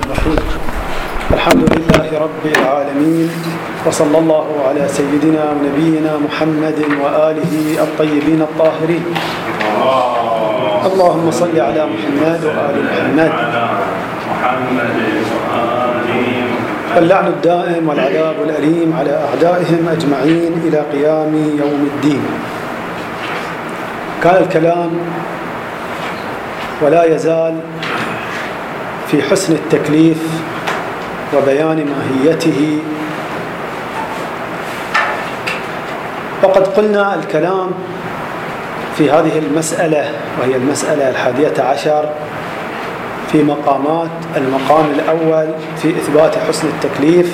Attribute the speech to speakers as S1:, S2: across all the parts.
S1: الرحيم. الحمد لله رب العالمين، وصلى الله على سيدنا ونبينا محمد وآله الطيبين الطاهرين. اللهم صل على محمد وآل محمد. اللعن الدائم والعذاب الأليم على أعدائهم أجمعين إلى قيام يوم الدين. كان الكلام ولا يزال في حسن التكليف وبيان ماهيته، وقد قلنا الكلام في هذه المسألة، وهي المسألة 11 في مقامات. المقام الأول في إثبات حسن التكليف،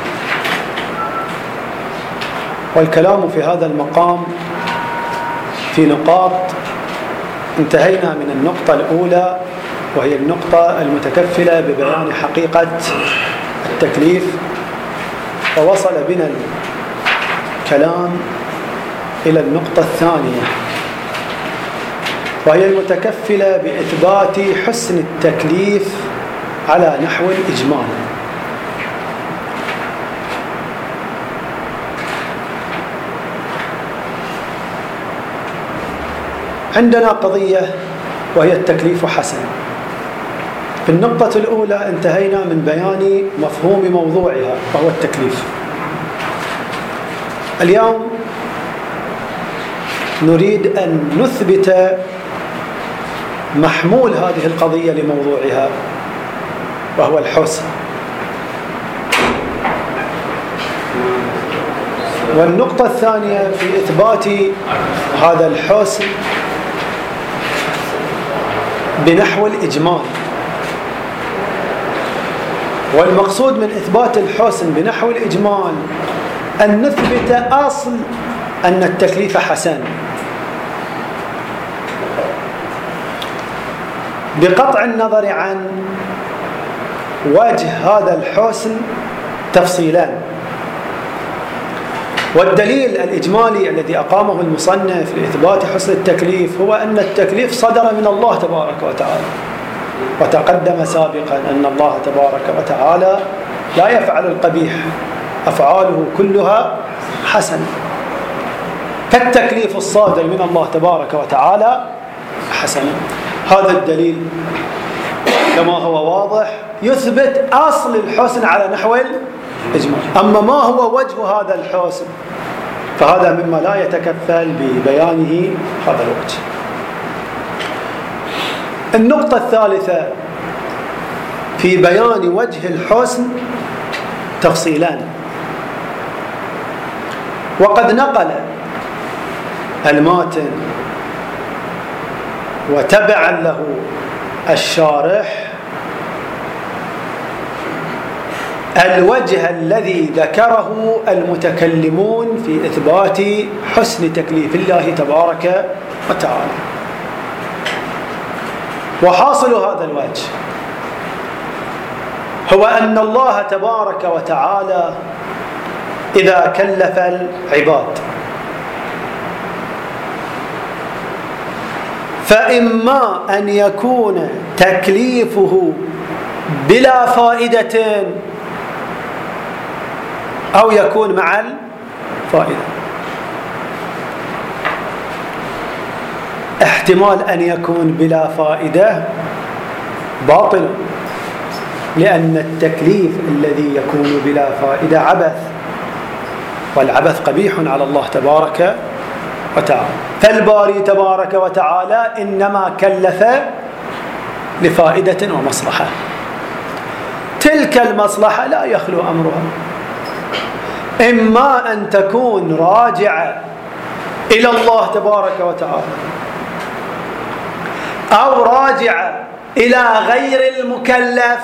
S1: والكلام في هذا المقام في نقاط. انتهينا من النقطة الأولى، وهي النقطة المتكفلة ببيان حقيقة التكليف، ووصل بنا الكلام إلى النقطة الثانية، وهي المتكفلة بإثبات حسن التكليف على نحو الإجمال. عندنا قضية وهي التكليف حسن. في النقطة الأولى انتهينا من بيان مفهوم موضوعها وهو التكليف. اليوم نريد أن نثبت محمول هذه القضية لموضوعها وهو الحسن. والنقطة الثانية في إثبات هذا الحسن بنحو الإجمال. والمقصود من إثبات الحسن بنحو الإجمال أن نثبت أصل أن التكليف حسن، بقطع النظر عن وجه هذا الحسن تفصيلان. والدليل الإجمالي الذي أقامه المصنف لإثبات حسن التكليف هو أن التكليف صدر من الله تبارك وتعالى، وتقدم سابقا أن الله تبارك وتعالى لا يفعل القبيح، أفعاله كلها حسنة. فالتكليف الصادر من الله تبارك وتعالى حسن. هذا الدليل كما هو واضح يثبت أصل الحسن على نحو الإجمال. أما ما هو وجه هذا الحسن فهذا مما لا يتكفل ببيانه هذا الوجه. النقطة الثالثة في بيان وجه الحسن تفصيلان. وقد نقل الماتن وتبعا له الشارح الوجه الذي ذكره المتكلمون في إثبات حسن تكليف الله تبارك وتعالى. وحاصل هذا الوجه هو أن الله تبارك وتعالى إذا كلف العباد فإما أن يكون تكليفه بلا فائدة أو يكون مع الفائدة. احتمال أن يكون بلا فائدة باطل، لأن التكليف الذي يكون بلا فائدة عبث، والعبث قبيح على الله تبارك وتعالى. فالباري تبارك وتعالى إنما كلف لفائدة ومصلحة، تلك المصلحة لا يخلو أمرها إما أن تكون راجعة إلى الله تبارك وتعالى، أو راجعة إلى غير المكلف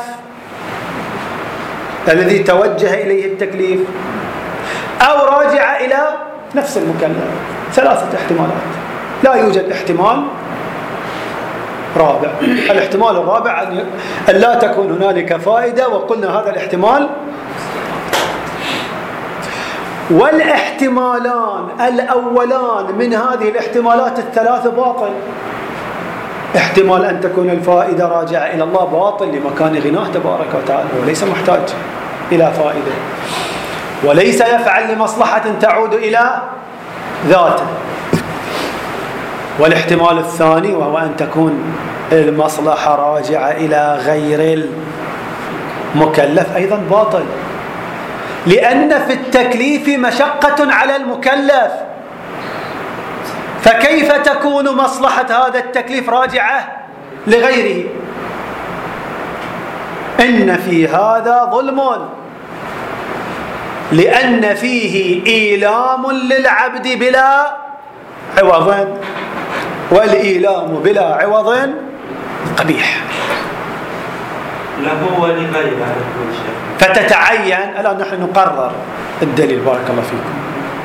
S1: الذي توجه إليه التكليف، أو راجعة إلى نفس المكلف. 3 احتمالات، لا يوجد احتمال رابع. الاحتمال الرابع أن لا تكون هنالك فائدة، وقلنا هذا الاحتمال. والاحتمالان الأولان من هذه الاحتمالات الثلاث باطل، احتمال أن تكون الفائدة راجعة إلى الله باطل لمكان غناه تبارك وتعالى، وليس محتاج إلى فائدة، وليس يفعل لمصلحة تعود إلى ذاته. والاحتمال الثاني وهو أن تكون المصلحة راجعة إلى غير المكلف أيضا باطل، لأن في التكليف مشقة على المكلف، فكيف تكون مصلحة هذا التكليف راجعة لغيره؟ إن في هذا ظلم، لأن فيه إيلام للعبد بلا عوض، والإيلام بلا عوض قبيح
S2: له ولغيره.
S1: فتتعين. الآن نحن نقرر الدليل، بارك الله فيكم.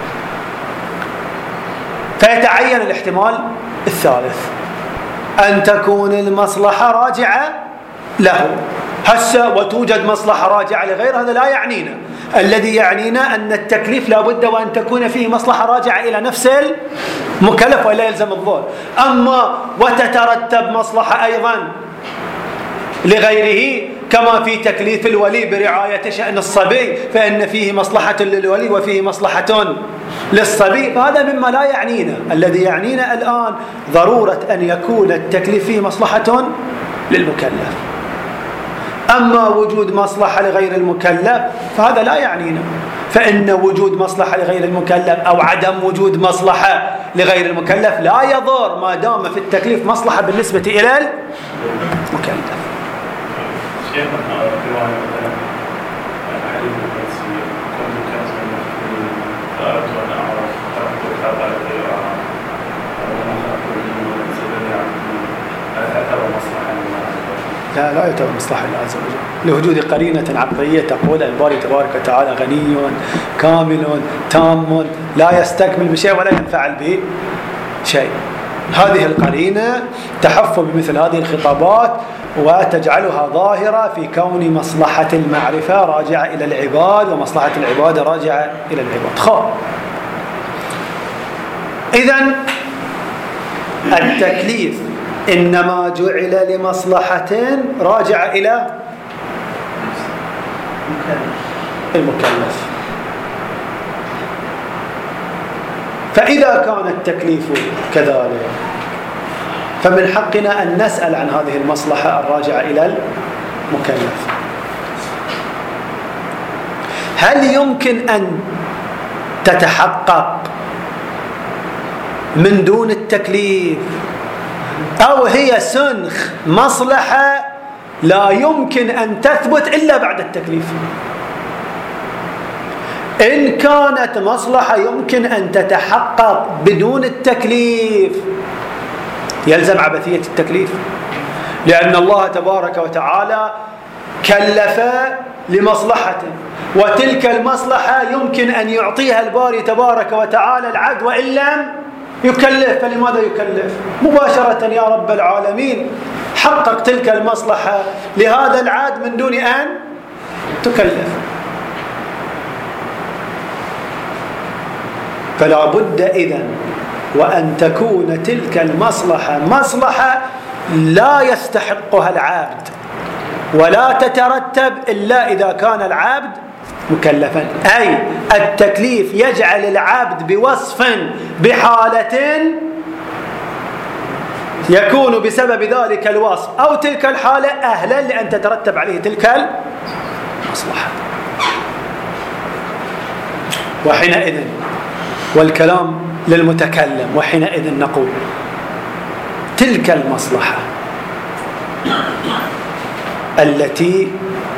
S1: فيتعين الاحتمال الثالث أن تكون المصلحة راجعة له هسه، وتوجد مصلحة راجعة لغير، هذا لا يعنينا. الذي يعنينا أن التكليف لا بد وأن تكون فيه مصلحة راجعة إلى نفس المكلف ولا يلزم الظهر. أما وتترتب مصلحة أيضا لغيره، كما في تكليف الولي برعاية شأن الصبي، فإن فيه مصلحة للولي وفيه مصلحة للصبي، فهذا مما لا يعنينا. الذي يعنينا الآن ضرورة أن يكون التكليف فيه مصلحة للمكلف. أما وجود مصلحة لغير المكلف فهذا لا يعنينا، فإن وجود مصلحة لغير المكلف أو عدم وجود مصلحة لغير المكلف لا يضر ما دام في التكليف مصلحة بالنسبة إلى المكلف.
S3: شيخنا الرواية مثلا الحديث القدسي كنت كنز من المسلمين فأردت أن أعرف تركت هذا القراءة وما خلقت الجن والإنس إلا ليعبدون، هل تعتبر مصلحة لله؟
S1: لا يعتبر مصلحة لله عز وجل، لوجود قرينة عقلية تقول الباري تبارك وتعالى غني كامل تام لا يستكمل بشيء ولا ينفعل به شيء. هذه القرينة تحف بمثل هذه الخطابات وتجعلها ظاهرة في كون مصلحة المعرفة راجعة إلى العباد ومصلحة العباد راجعة إلى العباد. إذن التكليف إنما جعل لمصلحة راجعة إلى المكلف. فإذا كان التكليف كذلك فمن حقنا أن نسأل عن هذه المصلحة الراجعة إلى المكلف. هل يمكن أن تتحقق من دون التكليف، أو هي سنخ مصلحة لا يمكن أن تثبت إلا بعد التكليف؟ إن كانت مصلحة يمكن أن تتحقق بدون التكليف يلزم عبثية التكليف، لأن الله تبارك وتعالى كلف لمصلحة، وتلك المصلحة يمكن أن يعطيها الباري تبارك وتعالى العبد وإن لم يكلف. فلماذا يكلف؟ مباشرة يا رب العالمين حقق تلك المصلحة لهذا العبد من دون أن تكلف. فلا بد إذن وأن تكون تلك المصلحة مصلحة لا يستحقها العبد ولا تترتب إلا إذا كان العبد مكلفا، أي التكليف يجعل العبد بوصف بحالة يكون بسبب ذلك الوصف أو تلك الحالة أهلا لأن تترتب عليه تلك المصلحة. وحينئذ والكلام للمتكلم، وحينئذ نقول تلك المصلحة التي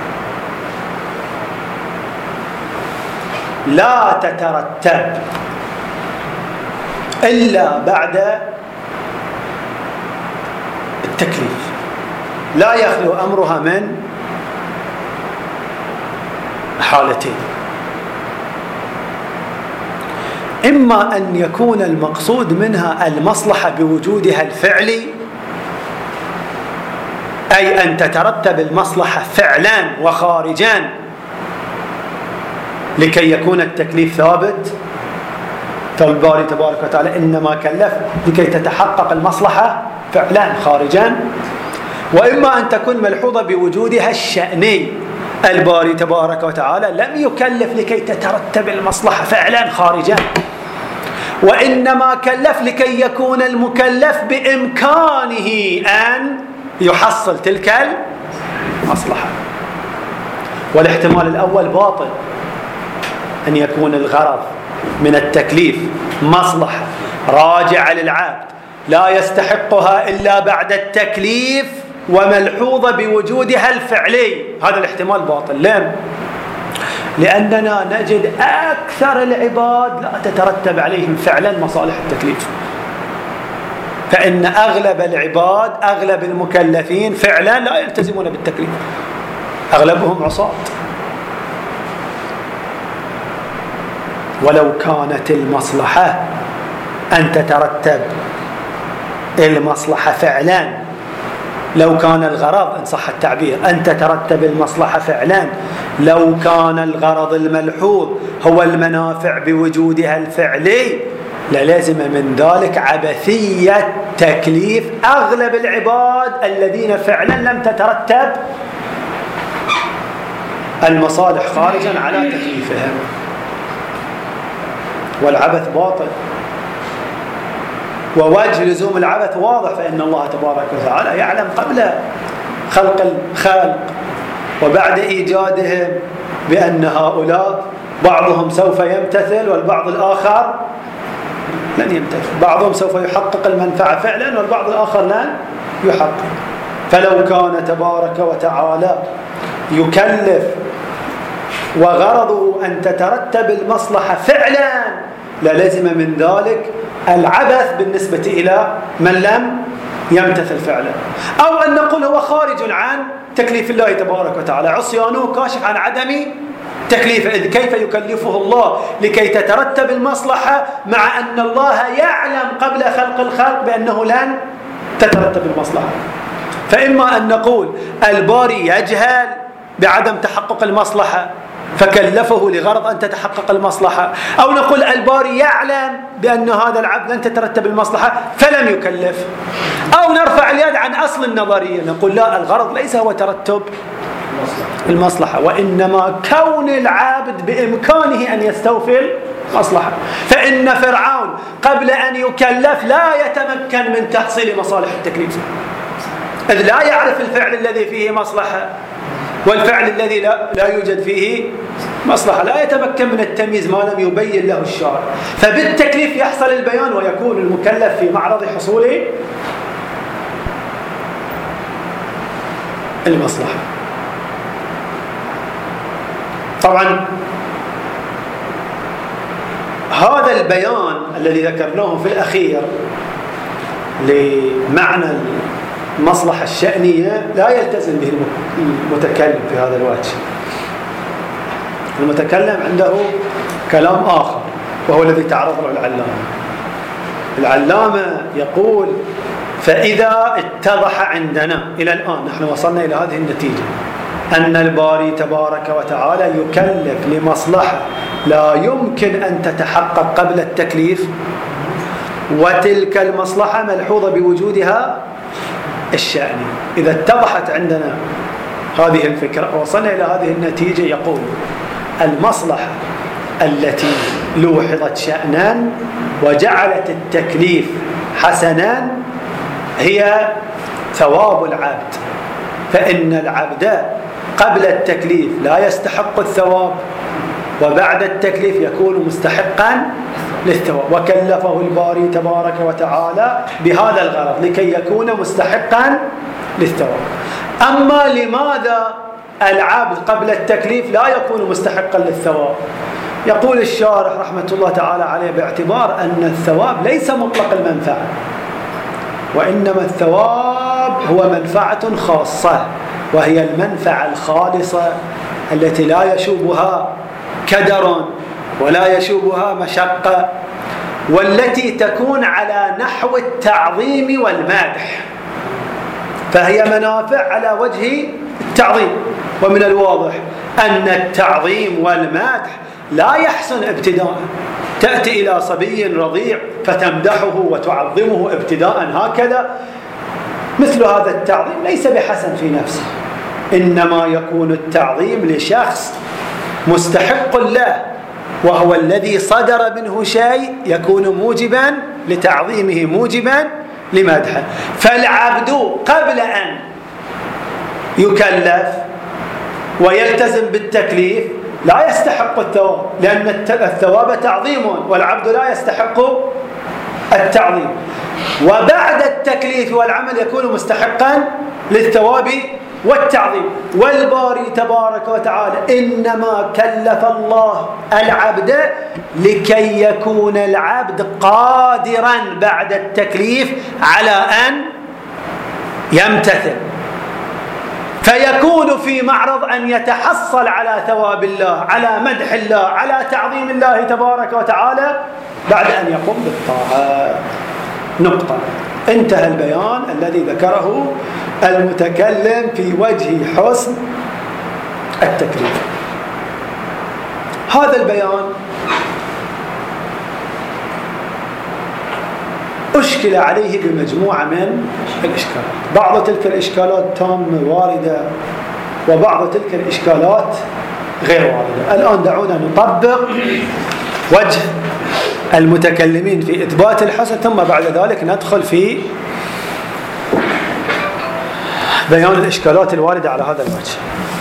S1: لا تترتب إلا بعد التكليف لا يخلو أمرها من حالتين: إما أن يكون المقصود منها المصلحة بوجودها الفعلي، أي أن تترتب المصلحة فعلا وخارجا لكي يكون التكليف ثابت. فالباري تبارك وتعالى إنما كلف لكي تتحقق المصلحة فعلا خارجا، وإما أن تكون ملحوظة بوجودها الشأني. الباري تبارك وتعالى لم يكلف لكي تترتب المصلحة فعلا خارجا، وإنما كلف لكي يكون المكلف بإمكانه أن يحصل تلك المصلحة. والاحتمال الأول باطل، أن يكون الغرض من التكليف مصلحة راجعة للعبد لا يستحقها إلا بعد التكليف وملحوظة بوجودها الفعلي. هذا الاحتمال باطل. ليه؟ لأننا نجد أكثر العباد لا تترتب عليهم فعلا مصالح التكليف، فإن أغلب العباد أغلب المكلفين فعلا لا يلتزمون بالتكليف، أغلبهم عصاة. ولو كانت المصلحة أن تترتب المصلحة فعلا، لو كان الغرض إن صح التعبير أن تترتب المصلحة فعلا، لو كان الغرض الملحوظ هو المنافع بوجودها الفعلي، للازم من ذلك عبثية تكليف أغلب العباد الذين فعلا لم تترتب المصالح خارجا على تكليفهم. والعبث باطل، ووجه لزوم العبث واضح، فإن الله تبارك وتعالى يعلم قبل خلق الخلق وبعد إيجادهم بأن هؤلاء بعضهم سوف يمتثل والبعض الآخر لن يمتثل، بعضهم سوف يحقق المنفعة فعلا والبعض الآخر لن يحقق. فلو كان تبارك وتعالى يكلف وغرضه أن تترتب المصلحة فعلا، للزم من ذلك العبث بالنسبة إلى من لم يمتثل فعلا. أو أن نقول هو خارج عن تكليف الله تبارك وتعالى، عصيانه كاشف عن عدم تكليفه، إذ كيف يكلفه الله لكي تترتب المصلحة مع أن الله يعلم قبل خلق الخلق بأنه لن تترتب المصلحة. فإما أن نقول الباري يجهل بعدم تحقق المصلحة فكلفه لغرض أن تتحقق المصلحة، أو نقول الباري يعلم بأن هذا العبد لن تترتب المصلحة فلم يكلف، أو نرفع اليد عن أصل النظرية نقول لا، الغرض ليس هو ترتب المصلحة، وإنما كون العابد بإمكانه أن يستوفي المصلحة. فإن فرعون قبل أن يكلف لا يتمكن من تحصيل مصالح التكليف، إذ لا يعرف الفعل الذي فيه مصلحة والفعل الذي لا يوجد فيه مصلحة، لا يتمكن من التمييز ما لم يبين له الشارع. فبالتكليف يحصل البيان ويكون المكلف في معرض حصول المصلحة. طبعا هذا البيان الذي ذكرناه في الأخير لمعنى المصلحة الشأنية لا يلتزم به المتكلم في هذا الوجه. المتكلم عنده كلام آخر وهو الذي تعرض له العلامة يقول: فإذا اتضح عندنا إلى الآن نحن وصلنا إلى هذه النتيجة أن الباري تبارك وتعالى يكلف لمصلحة لا يمكن أن تتحقق قبل التكليف، وتلك المصلحة ملحوظة بوجودها الشأني. إذا اتضحت عندنا هذه الفكرة وصلنا إلى هذه النتيجة، يقول: المصلحة التي لوحظت شأنا وجعلت التكليف حسنا هي ثواب العبد، فإن العبد قبل التكليف لا يستحق الثواب، وبعد التكليف يكون مستحقا للثواب، وكلفه الباري تبارك وتعالى بهذا الغرض لكي يكون مستحقا للثواب. أما لماذا العبد قبل التكليف لا يكون مستحقا للثواب؟ يقول الشارح رحمة الله تعالى عليه: باعتبار أن الثواب ليس مطلق المنفعة، وإنما الثواب هو منفعة خاصة، وهي المنفعة الخالصة التي لا يشوبها كدر ولا يشوبها مشقة، والتي تكون على نحو التعظيم والمدح، فهي منافع على وجه التعظيم. ومن الواضح أن التعظيم والمدح لا يحسن ابتداء، تأتي إلى صبي رضيع فتمدحه وتعظمه ابتداء هكذا، مثل هذا التعظيم ليس بحسن في نفسه، إنما يكون التعظيم لشخص مستحق له، وهو الذي صدر منه شيء يكون موجبا لتعظيمه، موجبا لمدحه. فالعبد قبل أن يكلف ويلتزم بالتكليف لا يستحق الثواب، لأن الثواب تعظيم والعبد لا يستحق التعظيم. وبعد التكليف والعمل يكون مستحقا للثواب والتعظيم. والباري تبارك وتعالى إنما كلف الله العبد لكي يكون العبد قادرا بعد التكليف على أن يمتثل، فيكون في معرض أن يتحصل على ثواب الله، على مدح الله، على تعظيم الله تبارك وتعالى بعد أن يقوم بالطاعة. نقطة. انتهى البيان الذي ذكره المتكلم في وجه حسن التكليف. هذا البيان أشكل عليه بمجموعة من الإشكالات، بعض تلك الإشكالات تامة واردة، وبعض تلك الإشكالات غير واردة. الآن دعونا نطبق وجه المتكلمين في إثبات الحسن، ثم بعد ذلك ندخل في بيان الإشكالات الواردة على هذا الوجه.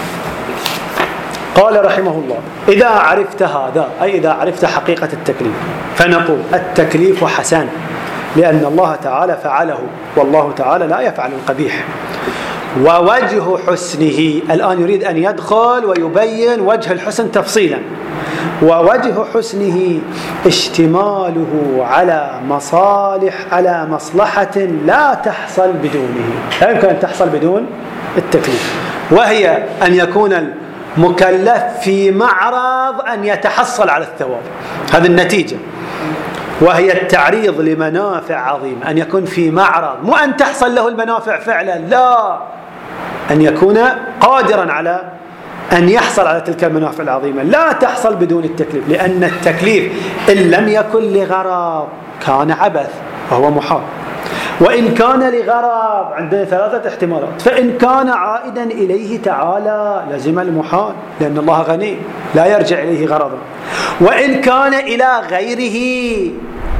S1: قال رحمه الله: إذا عرفت هذا، أي إذا عرفت حقيقة التكليف، فنقول التكليف حسن لأن الله تعالى فعله، والله تعالى لا يفعل القبيح. ووجه حسنه، الآن يريد أن يدخل ويبين وجه الحسن تفصيلا. ووجه حسنه اشتماله على مصلحة لا تحصل بدونه، لا يمكن أن تحصل بدون التكليف، وهي أن يكون المكلف في معرض أن يتحصل على الثواب، هذه النتيجة، وهي التعريض لمنافع عظيمة. أن يكون في معرض، مو أن تحصل له المنافع فعلا، لا، أن يكون قادرا على أن يحصل على تلك المنافع العظيمة، لا تحصل بدون التكليف، لأن التكليف إن لم يكن لغرض كان عبث وهو محال، وإن كان لغرض عندنا ثلاثة احتمالات. فإن كان عائدا إليه تعالى لزم المحال، لأن الله غني لا يرجع إليه غرضا. وإن كان إلى غيره،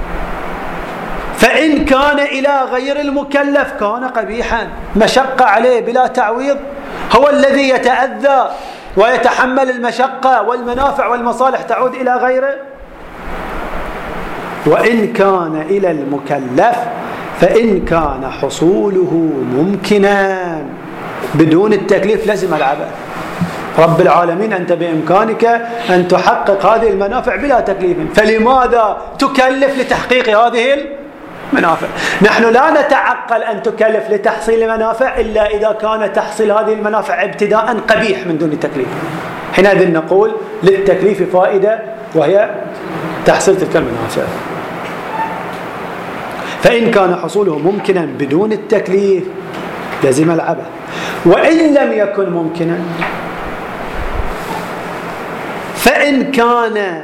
S1: فإن كان إلى غير المكلف كان قبيحا، مشقة عليه بلا تعويض، هو الذي يتأذى ويتحمل المشقة، والمنافع والمصالح تعود إلى غيره. وإن كان إلى المكلف فإن كان حصوله ممكنا بدون التكليف لزم العبث. رب العالمين أنت بإمكانك أن تحقق هذه المنافع بلا تكليف، فلماذا تكلف لتحقيق هذه المنافع؟ نحن لا نتعقل أن تكلف لتحصيل المنافع إلا إذا كان تحصيل هذه المنافع ابتداء قبيح من دون تكليف، حينئذ نقول للتكليف فائدة وهي تحصيل تلك المنافع. فإن كان حصوله ممكنا بدون التكليف لزم العبث. وإن لم يكن ممكنا، فإن كان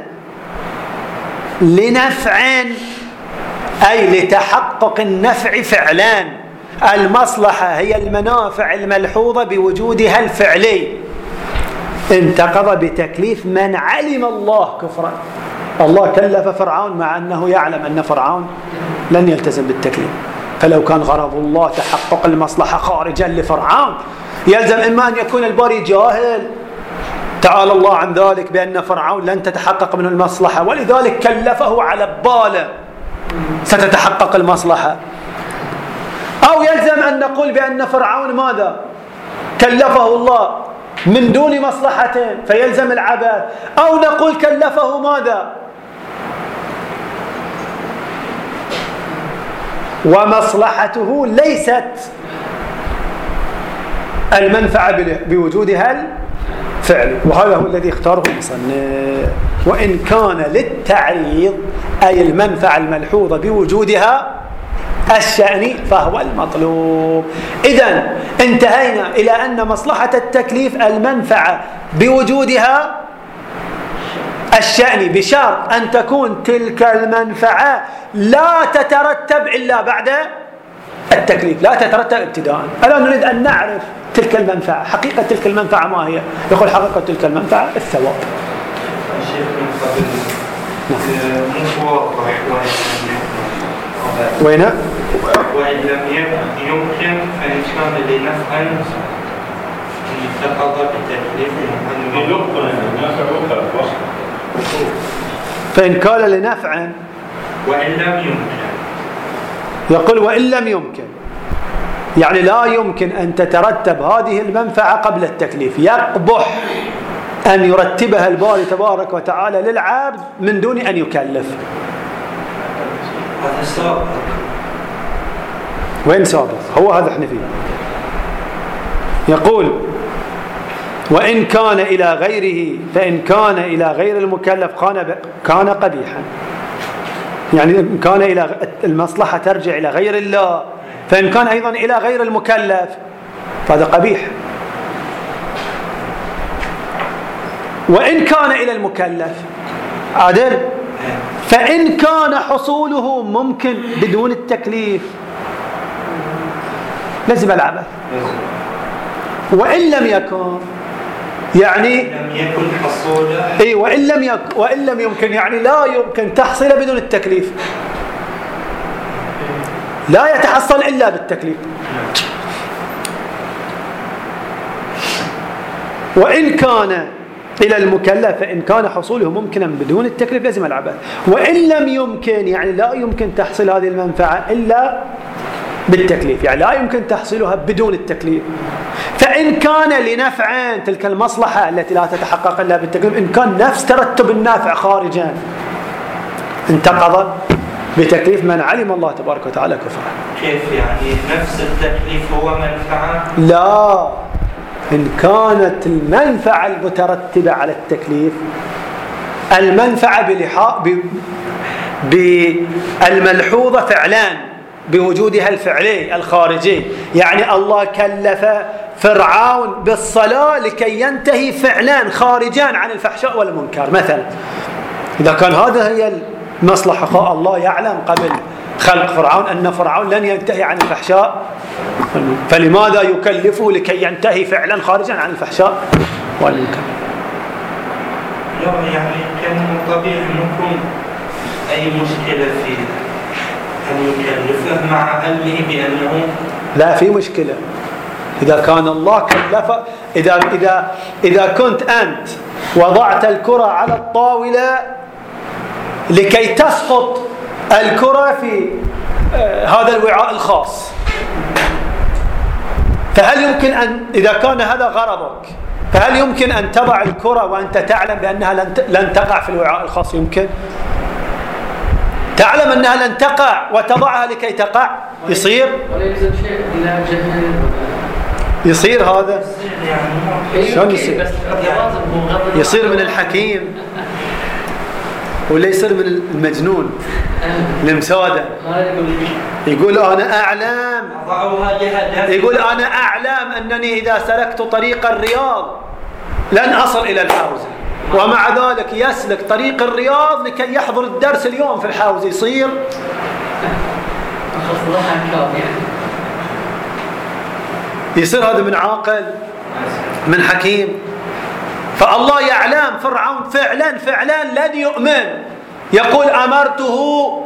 S1: لنفع أي لتحقق النفع فعلان، المصلحة هي المنافع الملحوظة بوجودها الفعلي، انتقض بتكليف من علم الله كفرا. الله كلف فرعون مع أنه يعلم أن فرعون لن يلتزم بالتكليف، فلو كان غرض الله تحقق المصلحة خارجا لفرعون يلزم إما أن يكون الباري جاهل تعالى الله عن ذلك بأن فرعون لن تتحقق منه المصلحة، ولذلك كلفه على باله ستتحقق المصلحة، أو يلزم أن نقول بأن فرعون ماذا كلفه الله من دون مصلحة فيلزم العبث، أو نقول كلفه ماذا ومصلحته ليست المنفعة بوجودها الفعل، وهذا هو الذي اختاره المصنف. وإن كان للتعريض أي المنفعة الملحوظة بوجودها الشأن فهو المطلوب. إذن انتهينا إلى أن مصلحة التكليف المنفعة بوجودها الشأن، بشرط أن تكون تلك المنفعة لا تترتب إلا بعد التكليف لا تترتب ابتداء. الآن نريد أن نعرف تلك المنفعة، حقيقة تلك المنفعة ما هي؟ يقول حقيقة تلك المنفعة الثواب.
S2: الشيخ من قبل مو واضح
S1: وين؟
S2: وإن لم يمكن فإن كان لنفع اتخذ بالتكليف
S1: فإن كان لنفع
S2: وإن لم يمكن،
S1: يقول وإن لم يمكن، يعني لا يمكن أن تترتب هذه المنفعة قبل التكليف، يقبح أن يرتبها الباري تبارك وتعالى للعبد من دون أن يكلف.
S2: هذا سابق.
S1: وين سابق؟ هو هذا احنا فيه. يقول وإن كان إلى غيره، فإن كان إلى غير المكلف كان قبيحا، يعني إن كان إلى المصلحة ترجع إلى غير الله، فإن كان أيضا إلى غير المكلف فهذا قبيح. وإن كان إلى المكلف عادل، فإن كان حصوله ممكن بدون التكليف لازم العبث. وإن لم يكن، يعني
S2: لم يكن حصوله،
S1: اي وإن لم يمكن، يعني لا يمكن تحصيله بدون التكليف، لا يتحصل إلا بالتكليف. وإن كان إلى المكلف فإن كان حصوله ممكنا بدون التكليف لازم العبث. وإن لم يمكن، يعني لا يمكن تحصيل هذه المنفعة إلا بالتكليف، يعني لا يمكن تحصيلها بدون التكليف. فإن كان لنفع، تلك المصلحة التي لا تتحقق إلا بالتكليف، إن كان نفس ترتب النافع خارجا انتقض بتكليف من علم الله تبارك وتعالى كفره.
S2: كيف يعني نفس التكليف هو منفعة؟
S1: لا، إن كانت المنفعة المترتبة على التكليف المنفعة بالملحوظة فعلان بوجودها الفعلي الخارجي، يعني الله كلف فرعون بالصلاة لكي ينتهي فعلان خارجان عن الفحشاء والمنكر مثلا. إذا كان هذا هي المصلحة، الله يعلم قبل خلق فرعون أن فرعون لن ينتهي عن الفحشاء، فلماذا يكلفه لكي ينتهي فعلا خارجا عن الفحشاء والمنكر؟
S2: لا يعني كان طبيعي نكون أي مشكلة في أن يكلفه مع علمه بأنه
S1: لا في مشكلة. إذا كان الله كلفه، إذا كنت أنت وضعت الكرة على الطاولة لكي تسقط الكرة في هذا الوعاء الخاص، فهل يمكن أن، إذا كان هذا غرضك، فهل يمكن أن تضع الكرة وأنت تعلم بأنها لن تقع في الوعاء الخاص؟ يمكن تعلم أنها لن تقع وتضعها لكي تقع، يصير يصير هذا شلون يصير؟ يصير من الحكيم ولا يصير من المجنون المسادة. يقول أنا أعلم، يقول أنا أعلم أنني إذا سلكت طريق الرياض لن أصل إلى الحوزة، ومع ذلك يسلك طريق الرياض لكي يحضر الدرس اليوم في الحوزة. يصير هذا من عاقل من حكيم. فالله يعلم فرعون فعلا لن يؤمن، يقول أمرته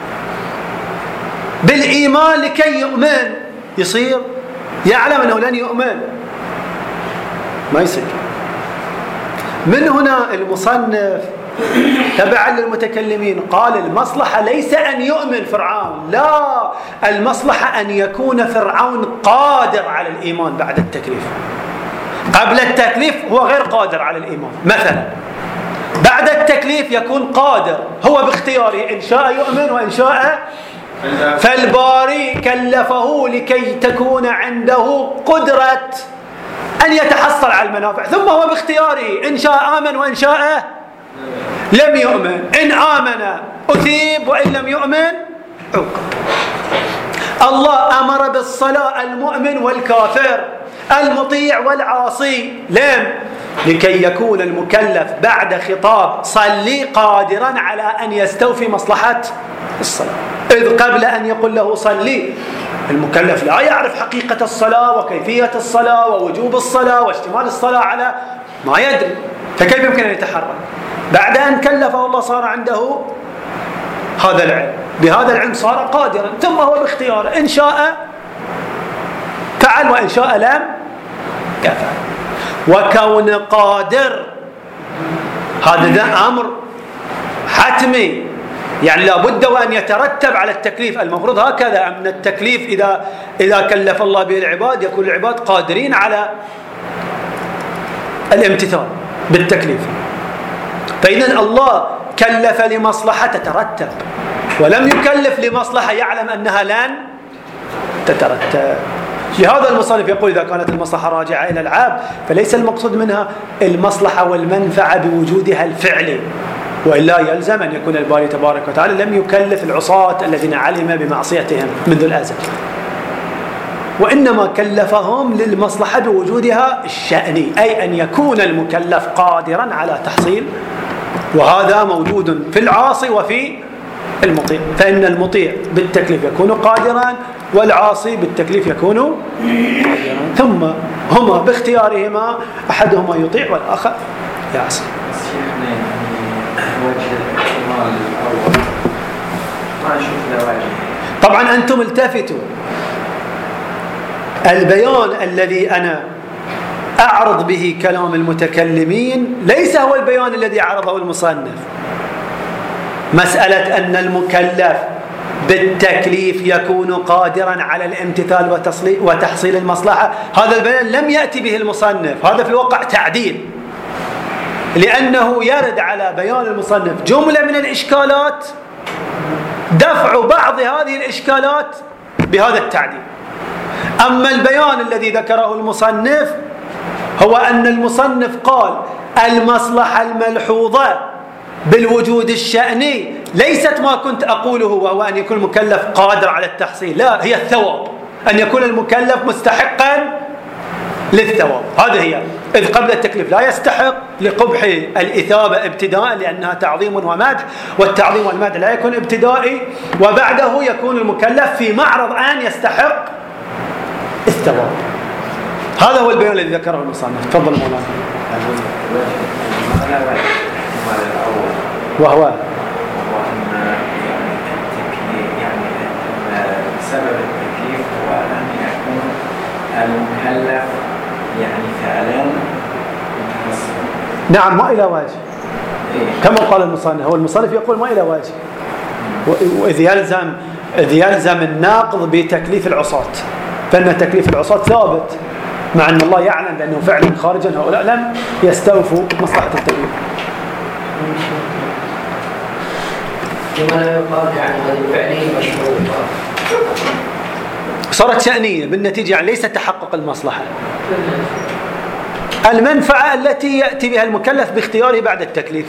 S1: بالإيمان لكي يؤمن، يصير يعلم أنه لن يؤمن، ما يصير. من هنا المصنف تبعا للمتكلمين قال المصلحة ليس أن يؤمن فرعون، لا، المصلحة أن يكون فرعون قادر على الإيمان بعد التكليف. قبل التكليف هو غير قادر على الإيمان مثلا، بعد التكليف يكون قادر هو باختياره، إن شاء يؤمن وإن شاء، فالباري كلفه لكي تكون عنده قدرة أن يتحصل على المنافع، ثم هو باختياره إن شاء آمن وإن شاء لم يؤمن، إن آمن أثيب وإن لم يؤمن عوقب. الله أمر بالصلاة المؤمن والكافر، المطيع والعاصي، لم لكي يكون المكلف بعد خطاب صلي قادرا على أن يستوفي مصلحة الصلاة، إذ قبل أن يقول له صلي المكلف لا يعرف حقيقة الصلاة وكيفية الصلاة ووجوب الصلاة واشتمال الصلاة على ما يدري، فكيف يمكن أن يتحرك؟ بعد أن كلفه الله صار عنده هذا العلم، بهذا العلم صار قادرا، ثم هو باختياره إن شاء فعل وإن شاء لم يفعل. وكون قادر هذا أمر حتمي، يعني لابد وأن يترتب على التكليف. المفروض هكذا أن التكليف إذا كلف الله به العباد يكون العباد قادرين على الامتثال بالتكليف. فإذا الله كلف لمصلحة تترتب، ولم يكلف لمصلحة يعلم أنها لن تترتب. لهذا المصنف يقول إذا كانت المصلحة راجعة إلى العبد فليس المقصود منها المصلحة والمنفعة بوجودها الفعلي، وإلا يلزم أن يكون الباري تبارك وتعالى لم يكلف العصاة الذين علم بمعصيتهم منذ الأزل، وإنما كلفهم للمصلحة بوجودها الشأني، أي أن يكون المكلف قادرا على تحصيل، وهذا موجود في العاصي وفي المطيع. فإن المطيع بالتكليف يكون قادرا، والعاصي بالتكليف يكون قادرا، ثم هما باختيارهما أحدهما يطيع والآخر يعصي. طبعا أنتم التفتوا، البيان الذي أنا أعرض به كلام المتكلمين ليس هو البيان الذي عرضه المصنف. مسألة أن المكلف بالتكليف يكون قادرا على الامتثال وتحصيل المصلحة، هذا البيان لم يأتي به المصنف، هذا في الواقع تعديل، لأنه يرد على بيان المصنف جملة من الإشكالات، دفع بعض هذه الإشكالات بهذا التعديل. أما البيان الذي ذكره المصنف هو أن المصنف قال المصلحة الملحوظة بالوجود الشأني ليست ما كنت أقوله وهو أن يكون المكلف قادر على التحصيل، لا، هي الثواب، أن يكون المكلف مستحقا للثواب، هذه هي. إذ قبل التكليف لا يستحق لقبح الإثابة ابتداء لأنها تعظيم ومدح، والتعظيم والمدح لا يكون ابتدائي، وبعده يكون المكلف في معرض أن يستحق الثواب. هذا هو البيان الذي ذكره المصنف. تفضل مولانا. وهو
S4: أن سبب التكليف هو أن يكون المكلف فعلا متحصل.
S1: نعم، ما إلى وجه كما قال المصنف. هو المصنف يقول ما إلى وجه، وإذ يلزم الناقض بتكليف العصاة، فإن تكليف العصاة ثابت مع أن الله يعلم بأنه فعلا خارجا هؤلاء لم يستوفوا مصلحة التكليف.
S5: لما لا يقال هذه فعلية مشروطة
S1: صارت شأنية بالنتيجة، ليس تحقق المصلحة، المنفعة التي يأتي بها المكلف باختياره بعد التكليف.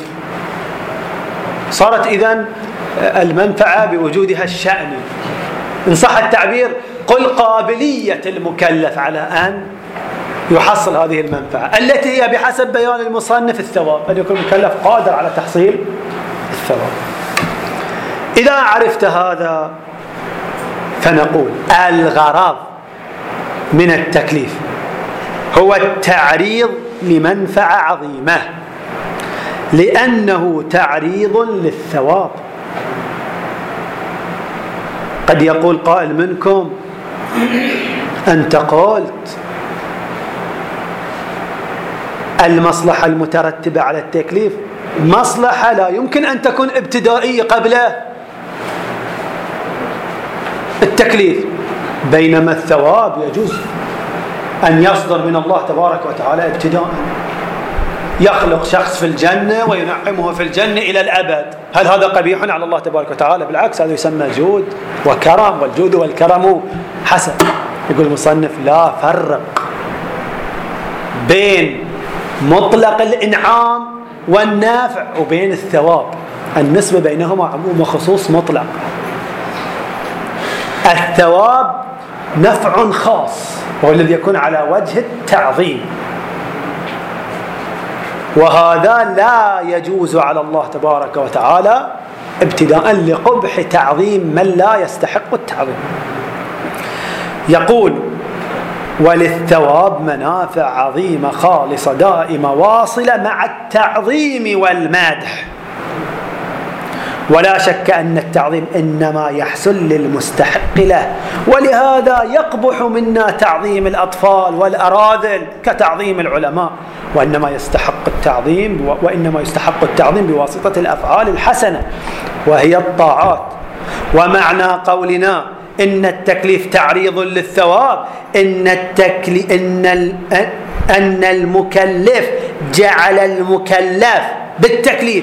S1: صارت إذن المنفعة بوجودها الشأني، إن صح التعبير قل قابلية المكلف على أن يحصل هذه المنفعة التي هي بحسب بيان المصنف الثواب، أن يكون المكلف قادر على تحصيل الثواب. إذا عرفت هذا فنقول الغرض من التكليف هو التعريض لمنفعة عظيمة، لأنه تعريض للثواب. قد يقول قائل منكم أنت قلت المصلحة المترتبة على التكليف مصلحة لا يمكن أن تكون ابتدائية قبل التكليف، بينما الثواب يجوز أن يصدر من الله تبارك وتعالى ابتداء، يخلق شخص في الجنة وينعمه في الجنة إلى الأبد. هل هذا قبيح على الله تبارك وتعالى؟ بالعكس، هذا يسمى جود وكرم، والجود والكرم حسن. يقول المصنف لا فرق بين مطلق الإنعام والنافع وبين الثواب، النسبة بينهما عموم وخصوص مطلق. الثواب نفع خاص هو الذي يكون على وجه التعظيم، وهذا لا يجوز على الله تبارك وتعالى ابتداء لقبح تعظيم من لا يستحق التعظيم. يقول: وللثواب منافع عظيمة خالصة دائمة واصلة مع التعظيم والمدح. ولا شك أن التعظيم إنما يحصل للمستحق له، ولهذا يقبح منا تعظيم الأطفال والأراذل كتعظيم العلماء، وإنما يستحق التعظيم بواسطة الأفعال الحسنة وهي الطاعات. ومعنى قولنا إن التكليف تعريض للثواب أن المكلف جعل المكلف بالتكليف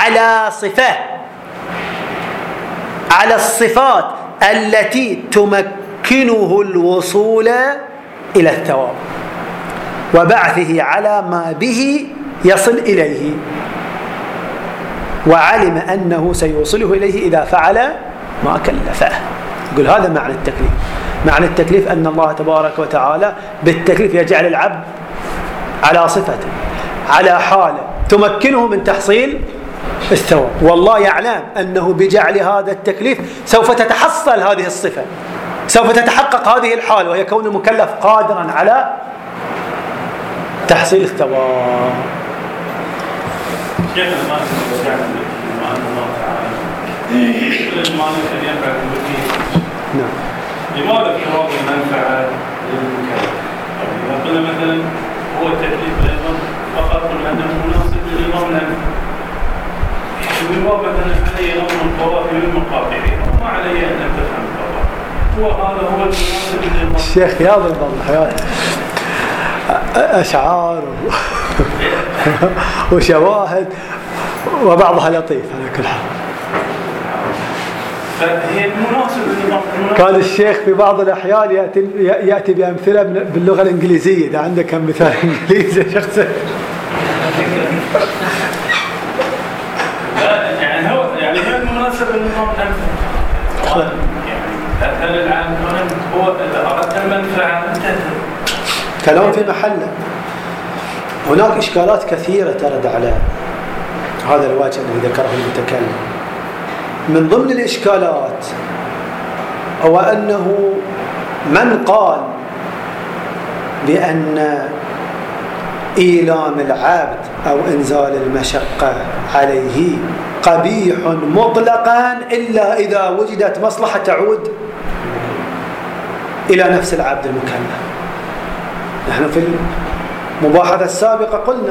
S1: على الصفات التي تمكنه الوصول إلى الثواب، وبعثه على ما به يصل إليه، وعلم أنه سيوصله إليه إذا فعل ما كلفه. يقول هذا معنى التكليف. معنى التكليف أن الله تبارك وتعالى بالتكليف يجعل العبد على صفته، على حاله تمكنه من تحصيل الثواب، والله يعلم أنه بجعل هذا التكليف سوف تتحصل هذه الصفة، سوف تتحقق هذه الحال، وهي كون المكلف قادرا على تحصيل الثواب.
S3: شيخ المالك بما أن الله تعالى المالك أن ينفع المكلف.
S1: نعم.
S3: لماذا افتراض المنفعة للمكلف؟ إذا قلنا مثلا هو التكليف أيضا فقط أنه مناسب للإمام الأنفع، بالواقع مثلا علي أمر القضاء في المقاطع وما علي أن أتفهم القضاء، وهذا هو المناسب للإمام.
S1: الشيخ يضرب الحياة أشعار وشواهد وبعضها لطيف على كل حال.
S3: فهي المناسب للإمام.
S1: كان الشيخ في بعض الأحيان يأتي بأمثلة باللغة الإنجليزية. إذا عندك كم مثال إنجليزي شخص
S3: يعني هي المناسبة للنظام الأنفع. يعني هل العالم هو إذا أردت المنفعة
S1: كلام في محله. هناك إشكالات كثيرة ترد على هذا الوجه الذي ذكره المتكلم. من ضمن الإشكالات هو أنه من قال بأن إيلام العبد أو إنزال المشقة عليه قبيح مطلقا إلا إذا وجدت مصلحة تعود إلى نفس العبد المكلف. نحن في المباحثة السابقة قلنا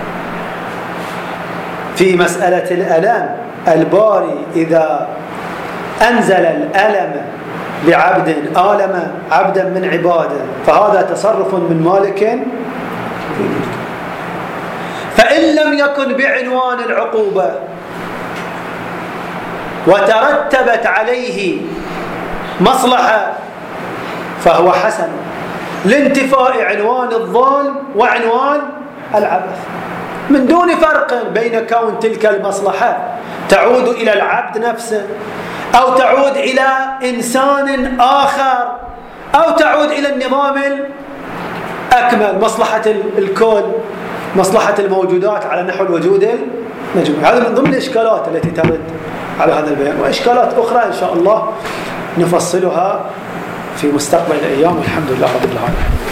S1: في مسألة الألم الباري إذا أنزل الألم بعبد آلم عبدا من عباده فهذا تصرف من مالك في ملك. فإن لم يكن بعنوان العقوبة وترتبت عليه مصلحة فهو حسن لانتفاء عنوان الظلم وعنوان العبث، من دون فرق بين كون تلك المصلحة تعود إلى العبد نفسه أو تعود إلى إنسان آخر أو تعود إلى النظام الأكمل، مصلحة الكل، مصلحة الموجودات على نحو الوجود المجموعي. هذا من ضمن الإشكالات التي ترد على هذا البيان، وإشكالات أخرى إن شاء الله نفصلها في مستقبل الأيام، والحمد لله رب العالمين.